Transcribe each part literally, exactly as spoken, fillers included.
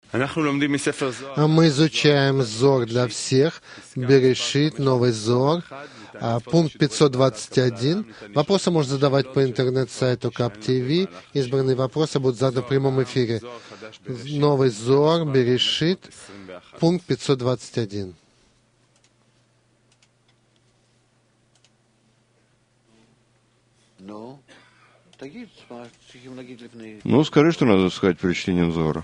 А мы изучаем Зор для всех, Берешит, Новый Зор, пункт пятьсот двадцать один. Вопросы можно задавать по интернет-сайту Кап ТВ. Избранные вопросы будут заданы в прямом эфире. Новый Зор, Берешит, пункт пятьсот двадцать один. Ну, скажи, что надо сказать при чтении Зора.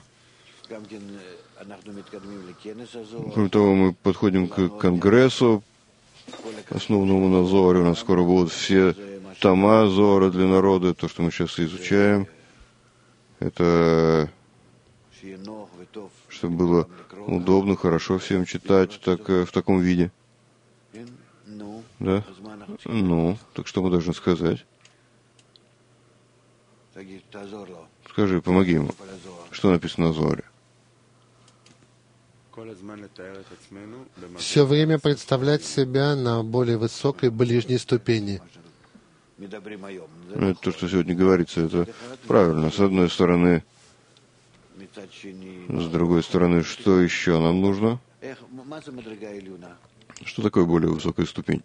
Кроме того, мы подходим к конгрессу, основному на Зоре. У нас скоро будут все тома Зора для народа. То, что мы сейчас изучаем, это чтобы было удобно, хорошо всем читать так, в таком виде. Да? Ну, так что мы должны сказать? Скажи, помоги ему. Что написано на Зоре? Все время представлять себя на более высокой, ближней ступени. Ну, это то, что сегодня говорится, это правильно. С одной стороны, с другой стороны, что еще нам нужно? Что такое более высокая ступень?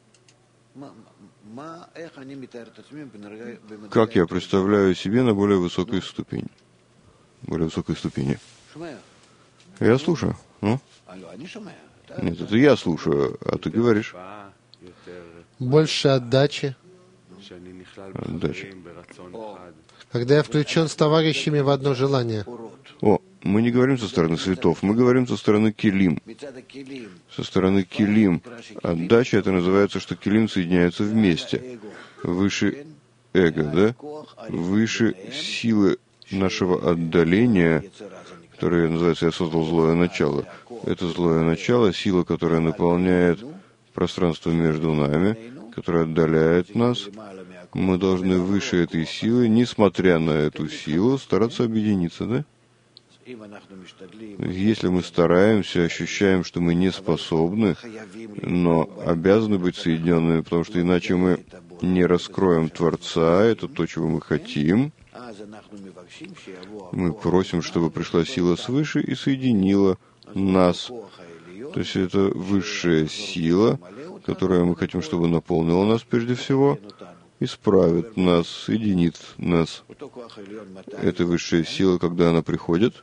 Как я представляю себе на более высокой ступени? Более высокой ступени. Я слушаю. Ну? Нет, это я слушаю, а ты говоришь. Больше отдачи. Отдача. Когда я включен с товарищами в одно желание. О, мы не говорим со стороны светов, мы говорим со стороны килим. Со стороны килим. Отдача, это называется, что килим соединяются вместе. Выше эго, да? Выше силы нашего отдаления, которое называется «Я создал злое начало». Это злое начало, сила, которая наполняет пространство между нами, которая отдаляет нас. Мы должны выше этой силы, несмотря на эту силу, стараться объединиться, да? Если мы стараемся, ощущаем, что мы не способны, но обязаны быть соединенными, потому что иначе мы не раскроем Творца, это то, чего мы хотим, мы просим, чтобы пришла сила свыше и соединила нас. То есть это высшая сила, которая мы хотим, чтобы наполнила нас прежде всего, исправит нас, соединит нас. Это высшая сила, когда она приходит,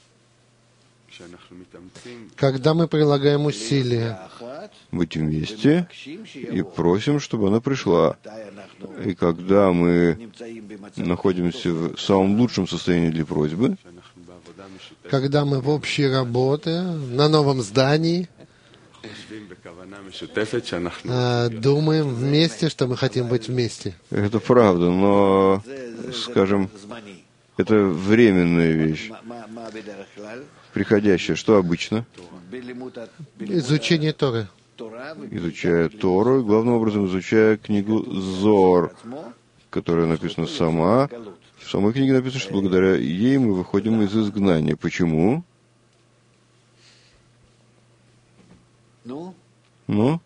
когда мы прилагаем усилия, быть вместе и просим, чтобы она пришла. И когда мы находимся в самом лучшем состоянии для просьбы, когда мы в общей работе, на новом здании, думаем вместе, что мы хотим быть вместе. Это правда, но, скажем, это временная вещь, приходящая. Что обычно? Изучение Торы. Изучая Тору, главным образом изучая книгу Зор, которая написана сама. В самой книге написано, что благодаря ей мы выходим из изгнания. Почему? Ну?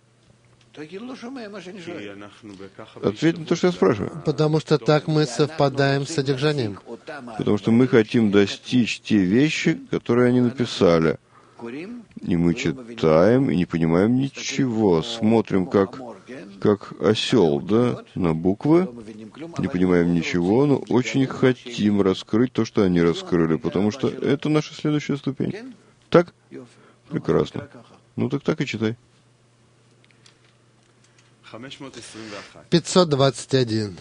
Ответь на то, что я спрашиваю. Потому что так мы совпадаем с содержанием. Потому что мы хотим достичь те вещи, которые они написали. И мы читаем и не понимаем ничего. Смотрим как, как осел, да, на буквы. Не понимаем ничего, но очень хотим раскрыть то, что они раскрыли, потому что это наша следующая ступень. Так? Прекрасно. Ну так так и читай. пятьсот двадцать один.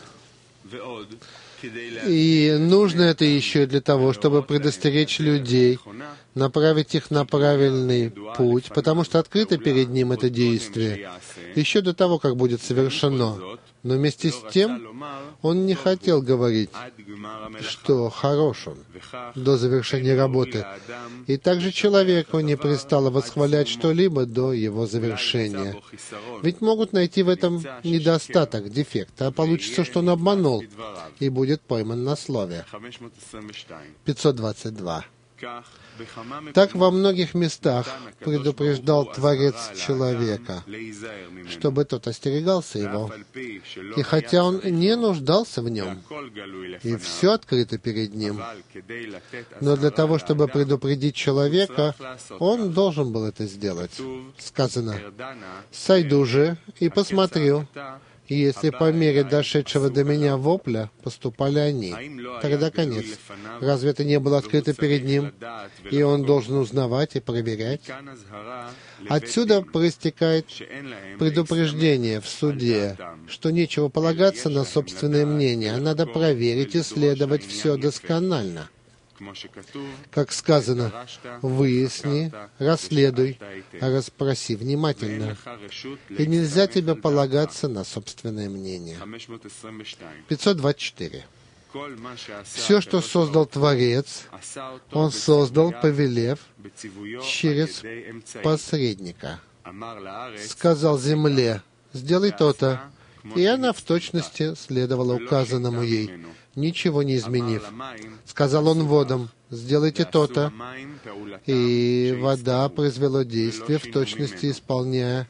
И нужно это еще для того, чтобы предостеречь людей, направить их на правильный путь, потому что открыто перед ним это действие, еще до того, как будет совершено. Но вместе с тем, он не хотел говорить, что хорош он до завершения работы. И также человеку не пристало восхвалять что-либо до его завершения. Ведь могут найти в этом недостаток, дефект, а получится, что он обманул и будет пойман на слове. пятьсот двадцать два. Так во многих местах предупреждал Творец человека, чтобы тот остерегался его. И хотя он не нуждался в нем, и все открыто перед ним, но для того, чтобы предупредить человека, он должен был это сделать. Сказано: «Сойду же и посмотрю, и если по мере дошедшего до меня вопля поступали они, тогда конец. Разве это не было открыто перед ним, и он должен узнавать и проверять?» Отсюда проистекает предупреждение в суде, что нечего полагаться на собственное мнение, а надо проверить и исследовать все досконально. Как сказано: «Выясни, расследуй, расспроси внимательно». И нельзя тебе полагаться на собственное мнение. пятьсот двадцать четыре. Все, что создал Творец, Он создал, повелев через посредника. Сказал земле: «Сделай то-то», и она в точности следовала указанному ей, ничего не изменив. Сказал он водам: «Сделайте то-то», и вода произвела действие, в точности исполняя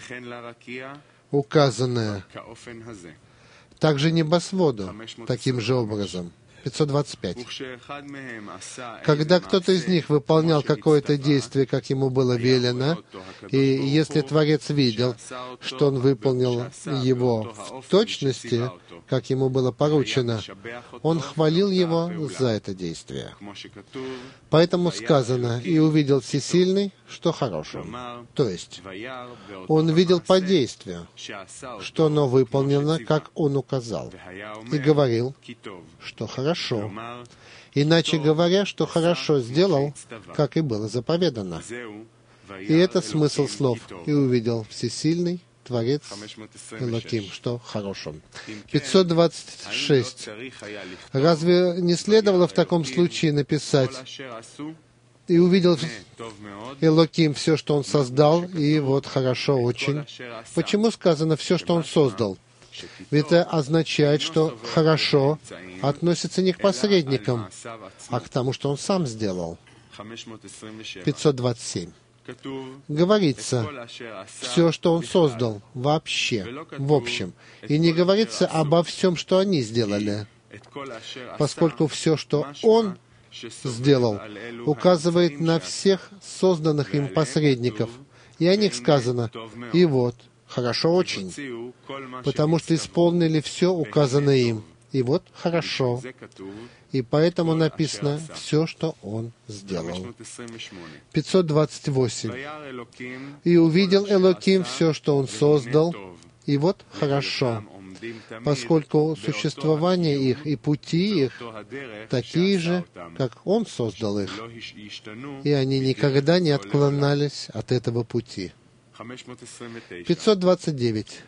указанное. Также небосводу таким же образом. пятьсот двадцать пять. Когда кто-то из них выполнял какое-то действие, как ему было велено, и если Творец видел, что он выполнил его в точности, как ему было поручено, он хвалил его за это действие. Поэтому сказано: «И увидел Всесильный, что хорош он». То есть, он видел по действию, что оно выполнено, как он указал, и говорил, что хорошо. Иначе говоря, что хорошо сделал, как и было заповедано. И это смысл слов: «И увидел Всесильный, Творец, Элоким, что хорош он». пятьсот двадцать шесть. Разве не следовало в таком случае написать: «И увидел Элоким все, что он создал, и вот хорошо очень»? Почему сказано «все, что он создал»? Ведь это означает, что «хорошо» относится не к посредникам, а к тому, что он сам сделал. пятьсот двадцать семь. Говорится «все, что он создал», вообще, в общем. И не говорится обо всем, что они сделали, поскольку все, что он сделал, указывает на всех созданных им посредников. И о них сказано: «И вот, хорошо очень», потому что исполнили все указанное им. И вот хорошо. И поэтому написано «все, что он сделал». пятьсот двадцать восемь. «И увидел Элоким все, что он создал, и вот хорошо, поскольку существование их и пути их такие же, как он создал их, и они никогда не отклонялись от этого пути». пятьсот двадцать девять.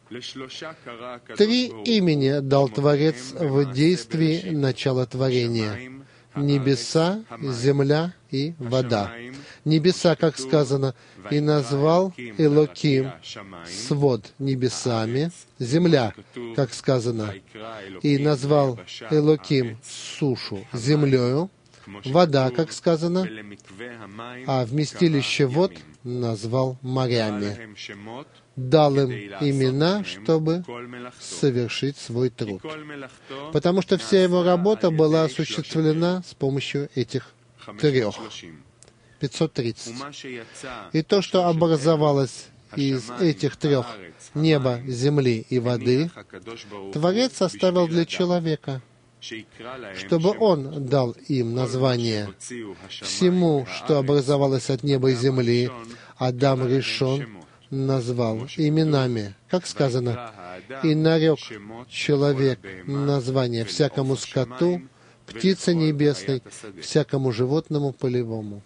Три имени дал Творец в действии начала творения: небеса, земля и вода. Небеса, как сказано, «И назвал Элоким свод небесами», земля, как сказано, «И назвал Элоким сушу землею», вода, как сказано, а вместилище вод назвал морями. Дал им имена, чтобы совершить свой труд. Потому что вся его работа была осуществлена с помощью этих трех. пятьсот тридцать. И то, что образовалось из этих трех — неба, земли и воды, Творец оставил для человека, чтобы он дал им название. Всему, что образовалось от неба и земли, Адам Ришон назвал именами, как сказано, «И нарек человек название всякому скоту, птице небесной, всякому животному полевому».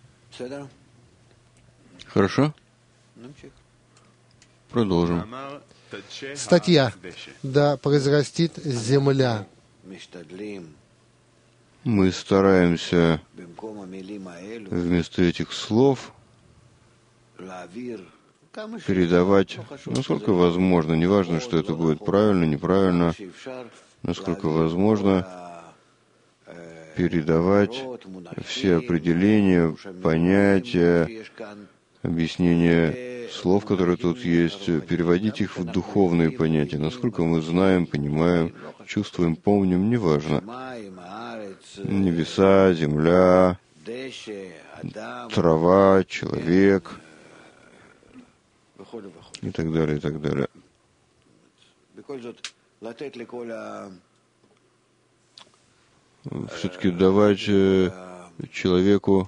Хорошо? Продолжим. Статья «Да произрастит земля». Мы стараемся вместо этих слов передавать, насколько возможно, неважно, что это будет правильно, неправильно, насколько возможно, передавать все определения, понятия, объяснения слов, которые тут есть, переводить их в духовные понятия. Насколько мы знаем, понимаем, чувствуем, помним, неважно. Небеса, земля, трава, человек и так далее, и так далее. Все-таки давать человеку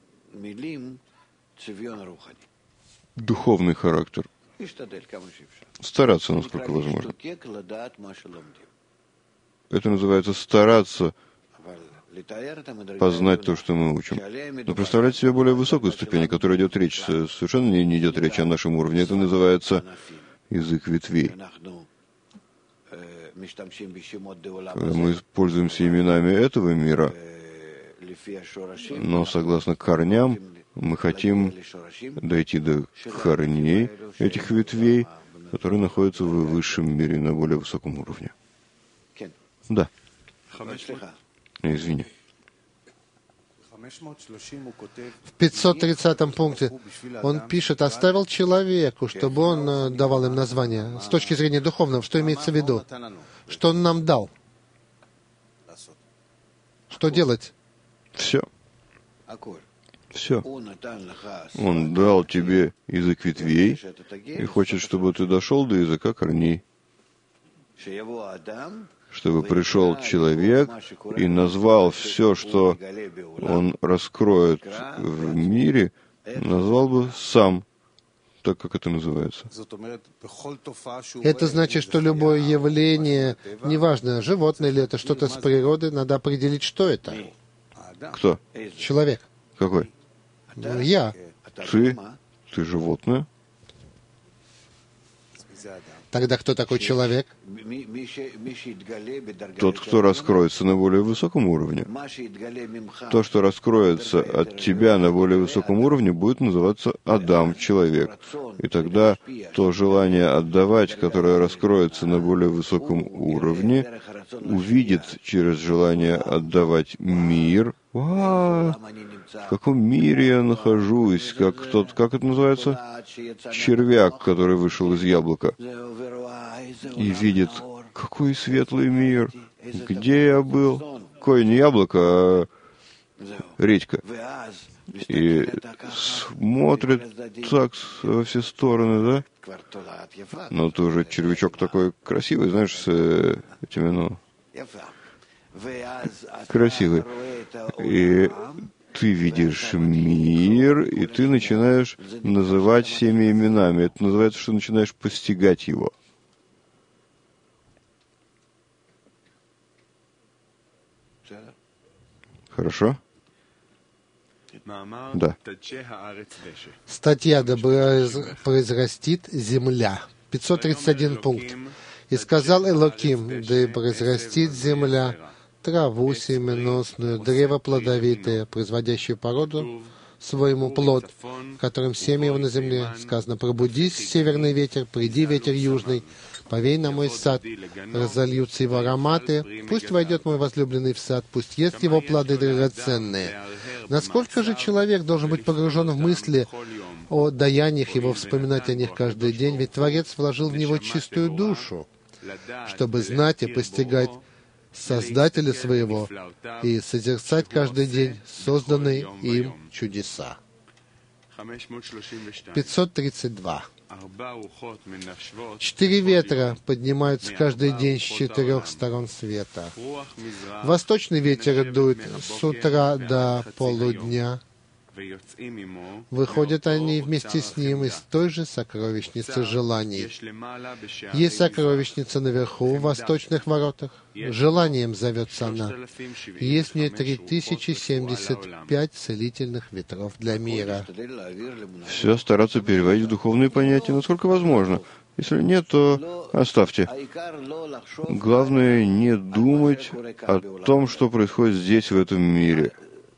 духовный характер. Стараться, насколько возможно. Это называется стараться познать то, что мы учим. Но представлять себе более высокую ступень, о которой идет речь, совершенно не идет речь о нашем уровне. Это называется язык ветвей. Когда мы пользуемся именами этого мира, но согласно корням, мы хотим дойти до корней этих ветвей, которые находятся в высшем мире, на более высоком уровне. Да. Извини. В пятьсот тридцатом пункте он пишет, оставил человеку, чтобы он давал им название. С точки зрения духовного, что имеется в виду? Что он нам дал? Что делать? Все. Все. Он дал тебе язык ветвей и хочет, чтобы ты дошел до языка корней. Чтобы пришел человек и назвал все, что он раскроет в мире, назвал бы сам, так как это называется. Это значит, что любое явление, неважно, животное ли это, что-то с природы, надо определить, что это. Кто? Человек. Какой? Я. Ты? Ты животное? Тогда кто такой человек? Тот, кто раскроется на более высоком уровне. То, что раскроется от тебя на более высоком уровне, будет называться Адам, человек. И тогда то желание отдавать, которое раскроется на более высоком уровне, увидит через желание отдавать мир. А, в каком мире я нахожусь? Как, тот, как это называется? Червяк, который вышел из яблока. И видит, какой светлый мир. Где я был? Какое не яблоко, а редька. И смотрит так во все стороны, да? Но ты уже червячок такой красивый, знаешь, с этими, ну, красивый. И ты видишь мир, и ты начинаешь называть всеми именами. Это называется, что начинаешь постигать его. Хорошо? Да. Статья «Да произрастит земля». пятьсот тридцать один пункт. «И сказал Элоким, да и произрастит земля траву семеносную, древо плодовитое, производящее породу своему плод, которым семя его на земле. Сказано, пробудись, северный ветер, приди, ветер южный, повей на мой сад, разольются его ароматы, пусть войдет мой возлюбленный в сад, пусть ест его плоды драгоценные». Насколько же человек должен быть погружен в мысли о даяниях его, вспоминать о них каждый день, ведь Творец вложил в него чистую душу, чтобы знать и постигать Создателя своего и созерцать каждый день созданные им чудеса. пятьсот тридцать два. Четыре ветра поднимаются каждый день с четырех сторон света. Восточный ветер дует с утра до полудня. Выходят они вместе с ним из той же сокровищницы желаний. Есть сокровищница наверху, в восточных воротах. Желанием зовется она. Есть в ней три тысячи семьдесят пять целительных ветров для мира. Все стараться переводить в духовные понятия, насколько возможно. Если нет, то оставьте. Главное не думать о том, что происходит здесь, в этом мире.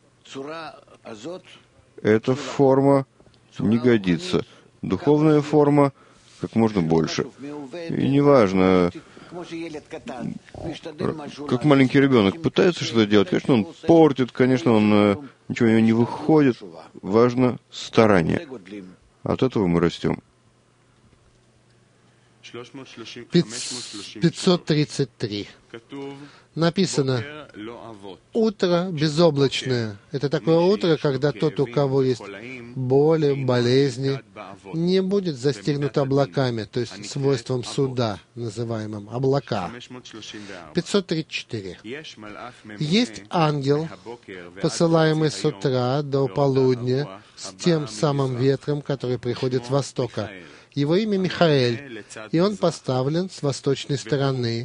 Эта форма не годится. Духовная форма как можно больше. И неважно, как маленький ребенок пытается что-то делать, конечно, он портит, конечно, он ничего у него не выходит. Важно старание. От этого мы растем. пятьсот тридцать три. Написано, утро безоблачное. Это такое утро, когда тот, у кого есть боли, болезни, не будет застигнут облаками, то есть свойством суда, называемым облака. пятьсот тридцать четыре. Есть ангел, посылаемый с утра до полудня, с тем самым ветром, который приходит с востока. Его имя Михаэль, и он поставлен с восточной стороны.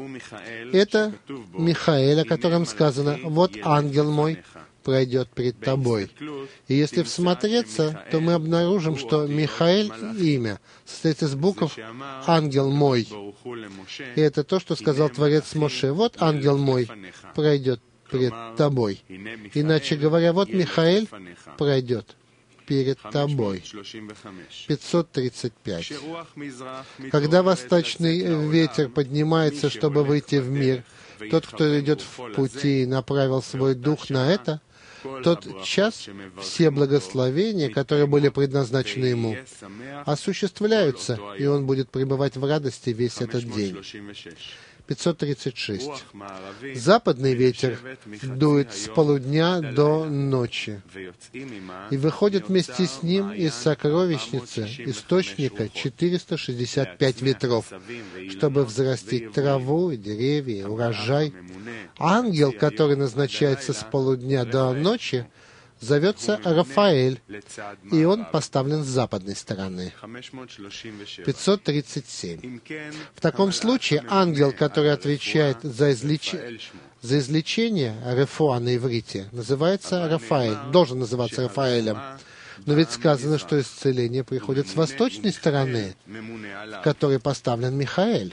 Это Михаэль, о котором сказано: «Вот ангел мой пройдет перед тобой». И если всмотреться, то мы обнаружим, что Михаэль имя состоит из букв «ангел мой». И это то, что сказал Творец Моше: «Вот ангел мой пройдет перед тобой». Иначе говоря, вот Михаэль пройдет перед тобой. пятьсот тридцать пять. Когда восточный ветер поднимается, чтобы выйти в мир, тот, кто идет в пути и направил свой дух на это, тот час все благословения, которые были предназначены ему, осуществляются, и он будет пребывать в радости весь этот день. пятьсот тридцать шесть. Западный ветер дует с полудня до ночи и выходит вместе с ним из сокровищницы источника четыреста шестьдесят пять ветров, чтобы взрастить траву, деревья, урожай. Ангел, который назначается с полудня до ночи, зовется Рафаэль, и он поставлен с западной стороны. пятьсот тридцать семь. В таком случае ангел, который отвечает за, излеч... за излечение, рефуа на иврите, называется Рафаэль, должен называться Рафаэлем. Но ведь сказано, что исцеление приходит с восточной стороны, в которой поставлен Михаэль.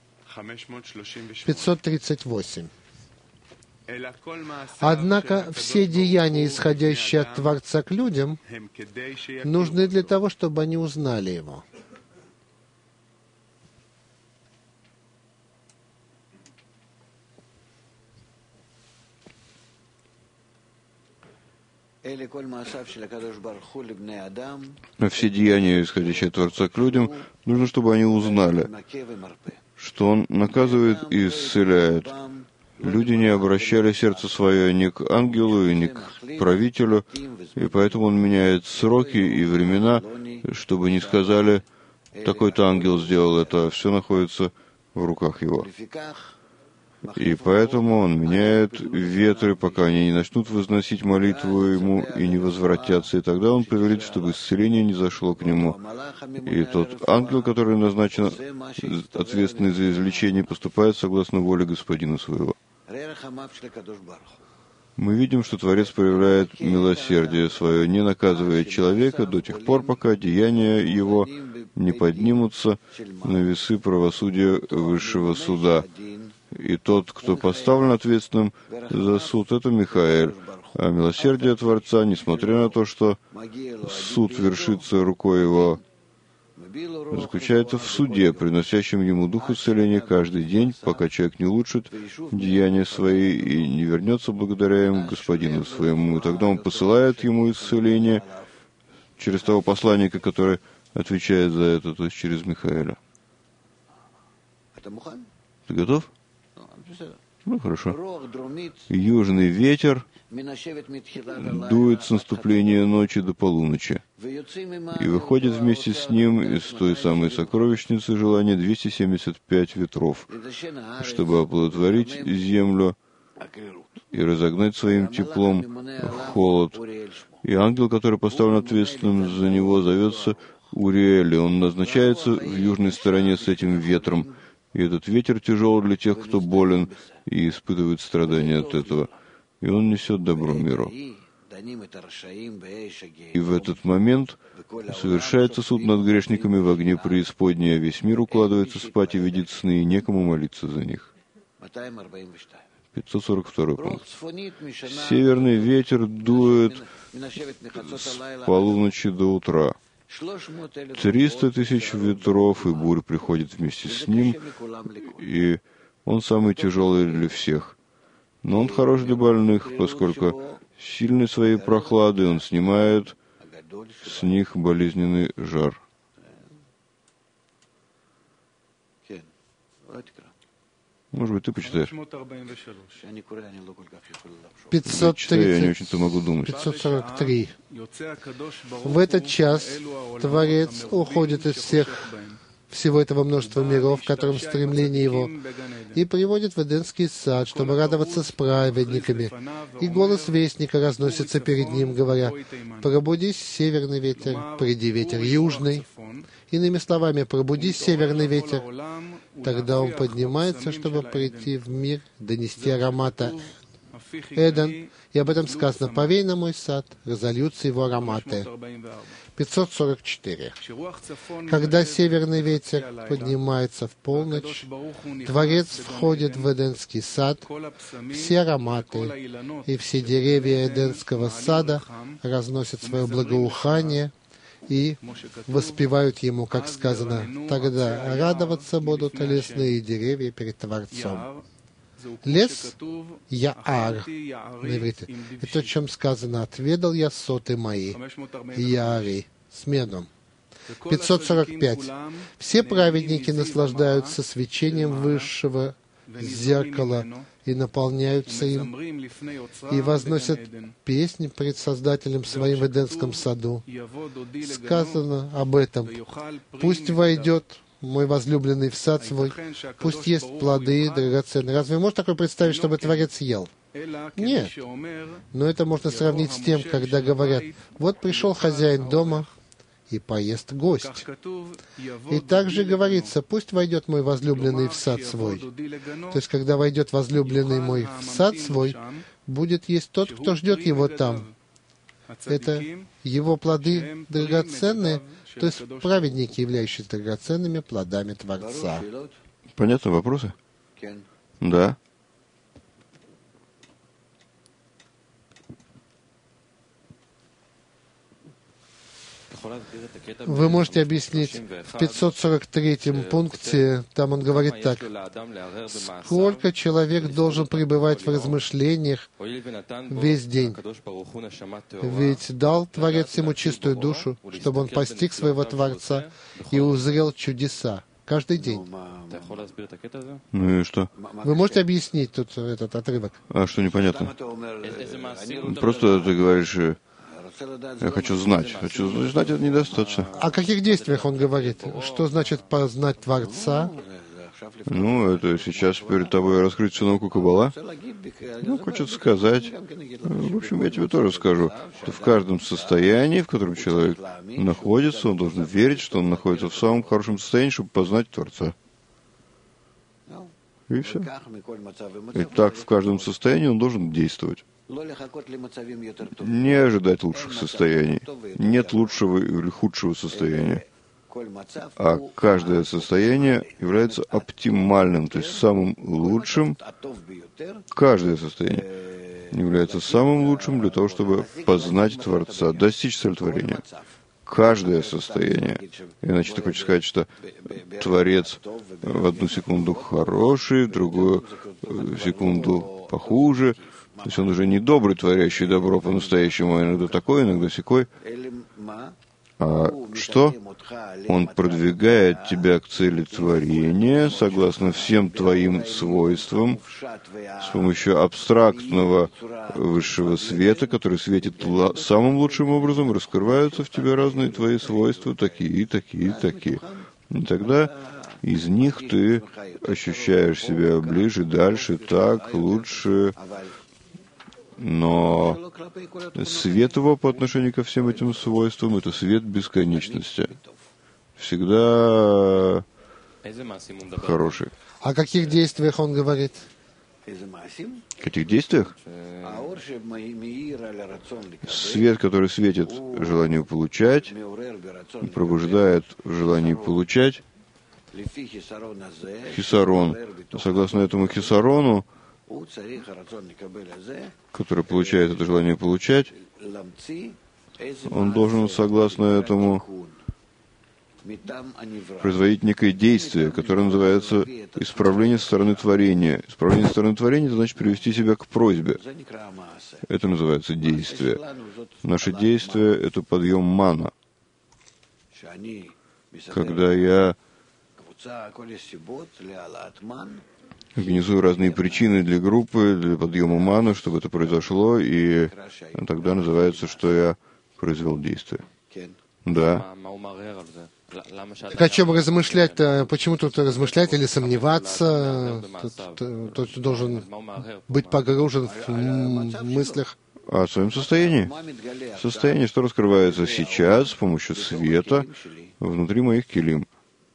пятьсот тридцать восемь. Однако все деяния, исходящие от Творца к людям, нужны для того, чтобы они узнали Его. Но все деяния, исходящие от Творца к людям, нужно, чтобы они узнали, что Он наказывает и исцеляет. Люди не обращали сердце свое ни к ангелу и ни к правителю, и поэтому он меняет сроки и времена, чтобы не сказали: такой-то ангел сделал это, все находится в руках его. И поэтому он меняет ветры, пока они не начнут возносить молитву ему и не возвратятся, и тогда он повелит, чтобы исцеление не зашло к нему. И тот ангел, который назначен ответственный за излечение, поступает согласно воле господина своего. Мы видим, что Творец проявляет милосердие свое, не наказывая человека до тех пор, пока деяния его не поднимутся на весы правосудия высшего суда. И тот, кто поставлен ответственным за суд, это Михаэль. А милосердие Творца, несмотря на то, что суд вершится рукой его, заключается в суде, приносящем ему дух исцеления каждый день, пока человек не улучшит деяния свои и не вернется благодаря ему господину своему. И тогда он посылает ему исцеление через того посланника, который отвечает за это, то есть через Михаэля. Ты готов? Ну, хорошо. Южный ветер дует с наступления ночи до полуночи, и выходит вместе с ним из той самой сокровищницы желания двести семьдесят пять ветров, чтобы оплодотворить землю и разогнать своим теплом холод. И ангел, который поставлен ответственным за него, зовется Уриэль, и он назначается в южной стороне с этим ветром. И этот ветер тяжел для тех, кто болен и испытывает страдания от этого. И он несет добро миру. И в этот момент совершается суд над грешниками в огне преисподней, а весь мир укладывается спать и видит сны, и некому молиться за них. пятьсот сорок второй пункт. Северный ветер дует с полуночи до утра, Триста тысяч ветров и бурь приходят вместе с ним, и он самый тяжелый для всех. Но он хорош для больных, поскольку сильной своей прохладой он снимает с них болезненный жар. Может быть, ты почитаешь? пятьсот Читаю, я не тридцать, очень-то могу думать. пятьсот сорок три. В этот час Творец уходит из всех всего этого множества миров, в котором стремление его, и приводит в Эдемский сад, чтобы радоваться с праведниками. И голос вестника разносится перед ним, говоря: «Пробудись, северный ветер, приди, ветер южный». Иными словами, пробудись, северный ветер. Тогда он поднимается, чтобы прийти в мир, донести аромата Эден, и об этом сказано: «Повей на мой сад, разольются его ароматы». пятьсот сорок четыре. Когда северный ветер поднимается в полночь, Творец входит в Эденский сад, все ароматы и все деревья Эденского сада разносят свое благоухание и воспевают ему, как сказано: «Тогда радоваться будут лесные деревья перед Творцом». Лес — Яар на иврите. Это о чем сказано: «Отведал я соты мои, Яари», с медом. пятьсот сорок пять. Все праведники наслаждаются свечением высшего зеркала и наполняются им, и возносят песни пред Создателем своим в Эдемском саду. Сказано об этом: «Пусть войдет мой возлюбленный в сад свой, пусть ест плоды драгоценные». Разве может такое представить, чтобы Творец ел? Нет. Но это можно сравнить с тем, когда говорят: «Вот пришел хозяин дома, и поест гость». И также говорится: «Пусть войдет мой возлюбленный в сад свой». То есть, когда войдет возлюбленный мой в сад свой, будет есть тот, кто ждет его там. Это его плоды драгоценные, то есть праведники, являющиеся драгоценными плодами Творца. Понятно вопросы? Да. Вы можете объяснить в пятьсот сорок третьем пункте, там он говорит так: «Сколько человек должен пребывать в размышлениях весь день? Ведь дал Творец ему чистую душу, чтобы он постиг своего Творца и узрел чудеса каждый день». Ну и что? Вы можете объяснить тут этот отрывок? А что непонятно? Просто ты говоришь: «Я хочу знать». Хочу знать, это недостаточно. О каких действиях он говорит? Что значит познать Творца? Ну, это сейчас перед тобой раскрыть всю науку Каббала. Ну, хочет сказать. В общем, я тебе тоже скажу, что в каждом состоянии, в котором человек находится, он должен верить, что он находится в самом хорошем состоянии, чтобы познать Творца. И все. И так в каждом состоянии он должен действовать. Не ожидать лучших состояний. Нет лучшего или худшего состояния. А каждое состояние является оптимальным, то есть самым лучшим. Каждое состояние является самым лучшим для того, чтобы познать Творца, достичь цельтворения. Каждое состояние. Иначе ты хочешь сказать, что Творец в одну секунду хороший, в другую секунду похуже. То есть он уже не добрый, творящий добро по-настоящему, а иногда такой, иногда сякой. А что? Он продвигает тебя к цели творения, согласно всем твоим свойствам, с помощью абстрактного высшего света, который светит самым лучшим образом, раскрываются в тебе разные твои свойства, такие, такие, такие. И тогда из них ты ощущаешь себя ближе, дальше, так, лучше. Но свет его по отношению ко всем этим свойствам — это свет бесконечности. Всегда хороший. О каких действиях он говорит? В каких действиях? Свет, который светит желанию получать, пробуждает желание получать. Хисарон. Согласно этому хисарону, который получает это желание получать, он должен, согласно этому, производить некое действие, которое называется исправление со стороны творения. Исправление со стороны творения — это значит привести себя к просьбе. Это называется действие. Наше действие — это подъем мана. Когда я организую разные причины для группы, для подъема мана, чтобы это произошло, и тогда называется, что я произвел действие. Да. Так о чем размышлять-то? Почему тут размышлять или сомневаться? Тут, тут должен быть погружен в мыслях. А о своем состоянии? Состояние, что раскрывается сейчас с помощью света внутри моих килим.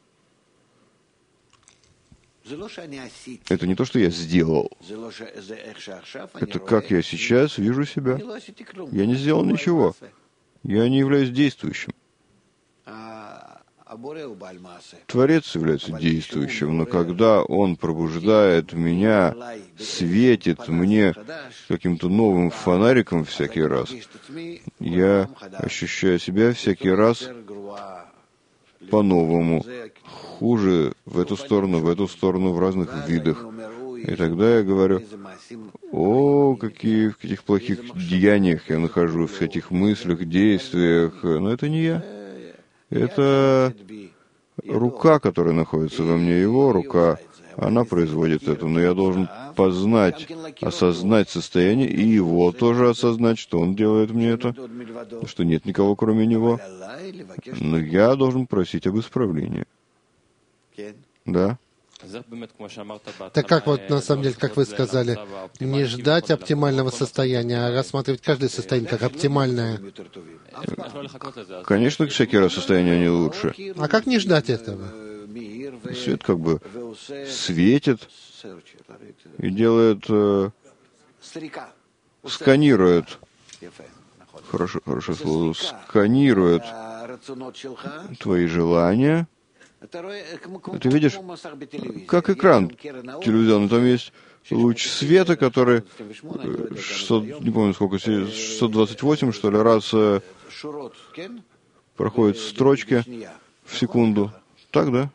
Это не то, что я сделал. Это как я сейчас вижу себя. Я не сделал ничего. Я не являюсь действующим. Творец является действующим, но когда Он пробуждает меня, светит мне каким-то новым фонариком всякий раз, я ощущаю себя всякий раз по-новому, хуже в эту сторону, в эту сторону, в разных видах. И тогда я говорю: о, какие, в каких плохих деяниях я нахожусь, в этих мыслях, действиях. Но это не я. Это рука, которая находится во мне, его рука. Она производит это, но я должен познать, осознать состояние, и его тоже осознать, что он делает мне это, что нет никого, кроме него. Но я должен просить об исправлении. Да? Так как вот, на самом деле, как вы сказали, не ждать оптимального состояния, а рассматривать каждое состояние как оптимальное. Конечно, всякий раз состояние не лучше. А как не ждать этого? Свет как бы светит и делает, э, сканирует, хорошо, хорошее слово, сканирует твои желания. Ты видишь, как экран телевизионный, там есть луч света, который шестьсот, не помню сколько, шестьсот двадцать восемь, что ли, раз э, проходит строчки в секунду. Так, да?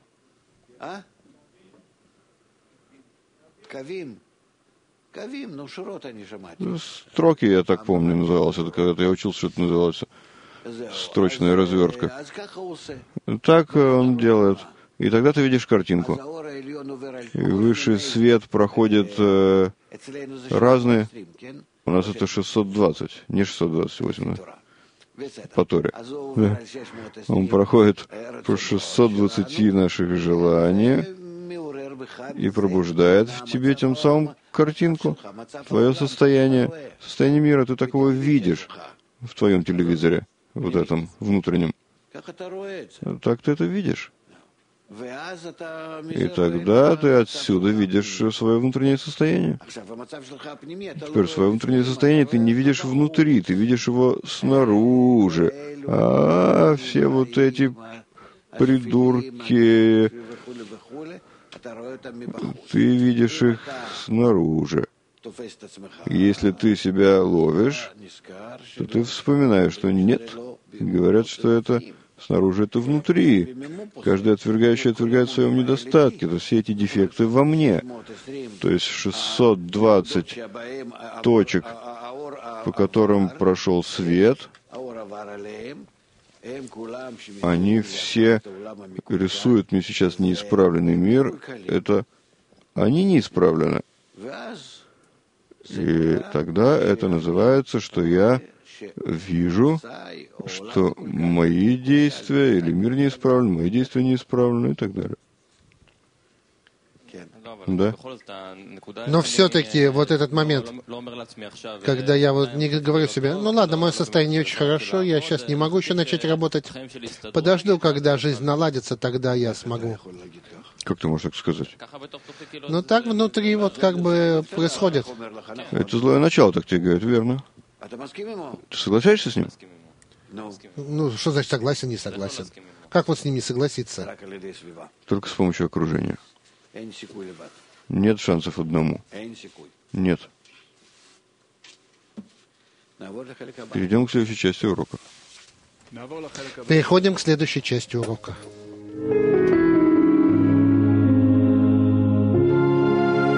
Строки, я так помню, называлось. Это когда-то я учился, что это называлось строчная развертка. Так он делает. И тогда ты видишь картинку. И высший свет проходит э, разные. У нас это шестьсот двадцать, не шестьсот двадцать восемь. По Торе. Да. Он проходит по шестьсот двадцати наших желаний и пробуждает в тебе тем самым картинку, твое состояние, состояние мира. Ты такого видишь в твоем телевизоре, вот этом внутреннем. Так ты это видишь. И тогда ты отсюда видишь свое внутреннее состояние. Теперь свое внутреннее состояние ты не видишь внутри, ты видишь его снаружи. А все вот эти придурки, ты видишь их снаружи. Если ты себя ловишь, то ты вспоминаешь, что нет. Говорят, что это снаружи, это внутри. Каждый отвергающий отвергает в своем недостатке. То есть все эти дефекты во мне. То есть шестьсот двадцать точек, по которым прошел свет, они все рисуют мне сейчас неисправленный мир. Это они неисправлены. И тогда это называется, что я вижу, что мои действия или мир неисправлен, мои действия неисправлены и так далее. Да? Но все-таки вот этот момент, когда я вот не говорю себе: ну ладно, мое состояние не очень хорошо, я сейчас не могу еще начать работать, подожду, когда жизнь наладится, тогда я смогу. Как ты можешь так сказать? Ну так внутри вот как бы происходит. Это злое начало, так тебе говорят, верно? Ты соглашаешься с ним? Ну, что значит согласен, не согласен? Как вот с ним не согласиться? Только с помощью окружения. Нет шансов одному. Нет. Перейдем к следующей части урока. Переходим к следующей части урока. Thank